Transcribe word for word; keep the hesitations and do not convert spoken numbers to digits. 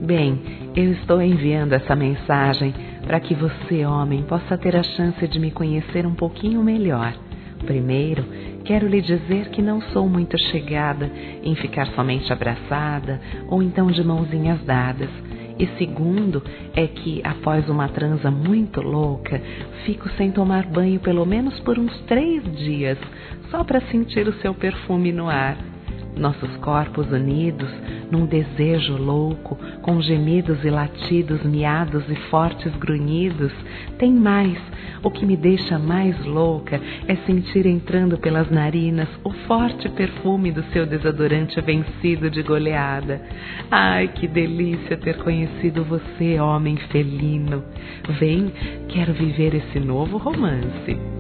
Bem, eu estou enviando essa mensagem para que você, homem, possa ter a chance de me conhecer um pouquinho melhor. Primeiro, quero lhe dizer que não sou muito chegada em ficar somente abraçada ou então de mãozinhas dadas. E segundo, é que após uma transa muito louca, fico sem tomar banho pelo menos por uns três dias, só para sentir o seu perfume no ar. Nossos corpos unidos, num desejo louco, com gemidos e latidos, miados e fortes grunhidos, tem mais. O que me deixa mais louca é sentir entrando pelas narinas o forte perfume do seu desodorante vencido de goleada. Ai, que delícia ter conhecido você, homem felino. Vem, quero viver esse novo romance.